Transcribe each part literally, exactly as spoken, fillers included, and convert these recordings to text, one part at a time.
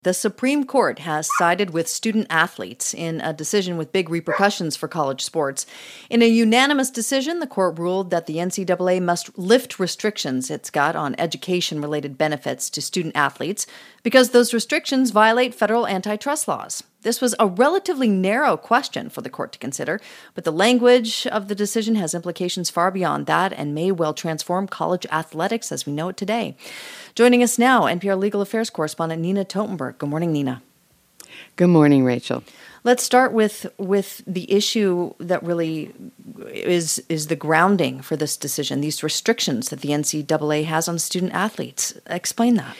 The Supreme Court has sided with student athletes in a decision with big repercussions for college sports. In a unanimous decision, the court ruled that the N C double A must lift restrictions it's got on education-related benefits to student athletes because those restrictions violate federal antitrust laws. This was a relatively narrow question for the court to consider, but the language of the decision has implications far beyond that and may well transform college athletics as we know it today. Joining us now, N P R Legal Affairs correspondent Nina Totenberg. Good morning, Nina. Good morning, Rachel. Let's start with with the issue that really is is the grounding for this decision, these restrictions that the N C double A has on student athletes. Explain that.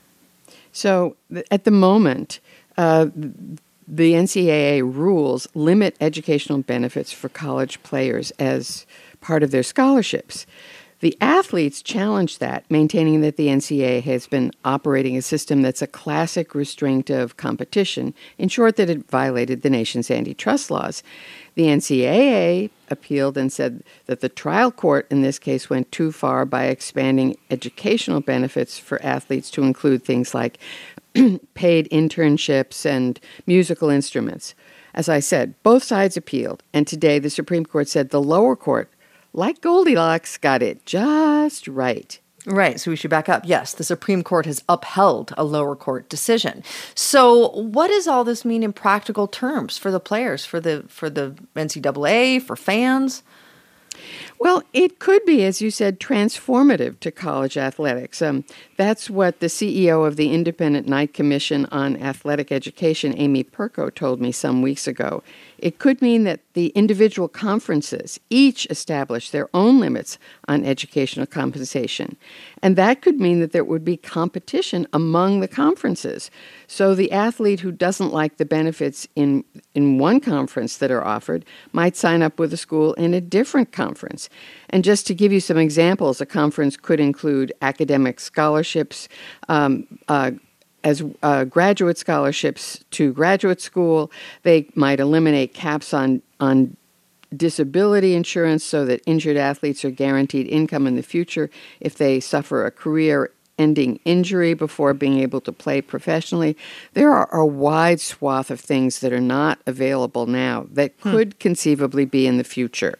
So at the moment, uh, the N C double A rules limit educational benefits for college players as part of their scholarships. The athletes challenge that, maintaining that the N C double A has been operating a system that's a classic restraint of competition, in short, that it violated the nation's antitrust laws. The N C double A appealed and said that the trial court in this case went too far by expanding educational benefits for athletes to include things like paid internships and musical instruments. As I said, both sides appealed, and today the Supreme Court said the lower court, like Goldilocks, got it just right. Right, so we should back up. Yes, the Supreme Court has upheld a lower court decision. So what does all this mean in practical terms for the players, for the for the N C double A, for fans? Well, it could be, as you said, transformative to college athletics. Um, that's what the C E O of the Independent Knight Commission on Athletic Education, Amy Perko, told me some weeks ago. It could mean that the individual conferences each establish their own limits on educational compensation. And that could mean that there would be competition among the conferences. So the athlete who doesn't like the benefits in, in one conference that are offered might sign up with a school in a different conference. And just to give you some examples, a conference could include academic scholarships, um, uh, as uh, graduate scholarships to graduate school. They might eliminate caps on, on disability insurance so that injured athletes are guaranteed income in the future if they suffer a career-ending injury before being able to play professionally. There are a wide swath of things that are not available now that could hmm. conceivably be in the future.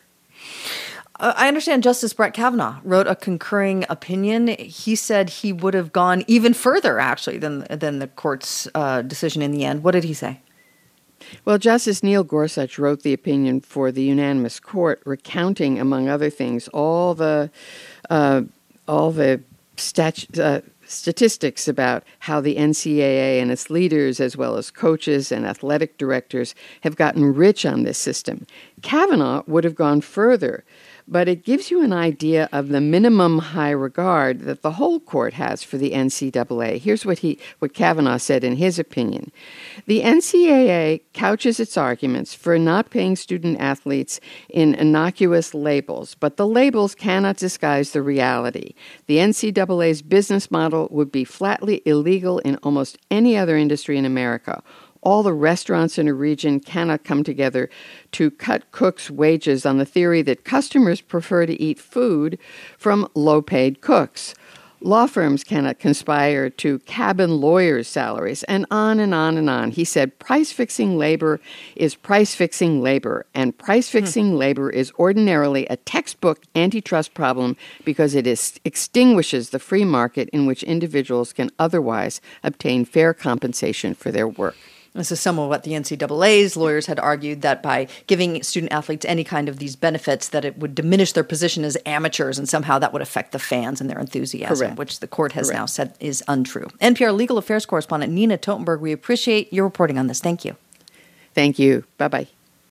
I understand Justice Brett Kavanaugh wrote a concurring opinion. He said he would have gone even further, actually, than than the court's uh, decision in the end. What did he say? Well, Justice Neil Gorsuch wrote the opinion for the unanimous court, recounting, among other things, all the uh, all the statu- uh, statistics about how the N C double A and its leaders, as well as coaches and athletic directors, have gotten rich on this system. Kavanaugh would have gone further, but it gives you an idea of the minimum high regard that the whole court has for the N C double A. Here's what he, what Kavanaugh said in his opinion. The N C double A couches its arguments for not paying student athletes in innocuous labels, but the labels cannot disguise the reality. The N C double A's business model would be flatly illegal in almost any other industry in America. All the restaurants in a region cannot come together to cut cooks' wages on the theory that customers prefer to eat food from low-paid cooks. Law firms cannot conspire to cabin lawyers' salaries, and on and on and on. He said, price-fixing labor is price-fixing labor, and price-fixing hmm. labor is ordinarily a textbook antitrust problem because it is, extinguishes the free market in which individuals can otherwise obtain fair compensation for their work. This is some of what the N C double A's lawyers had argued, that by giving student athletes any kind of these benefits, that it would diminish their position as amateurs, and somehow that would affect the fans and their enthusiasm, Correct. which the court has Correct. now said is untrue. N P R Legal Affairs correspondent Nina Totenberg, we appreciate your reporting on this. Thank you. Thank you. Bye-bye.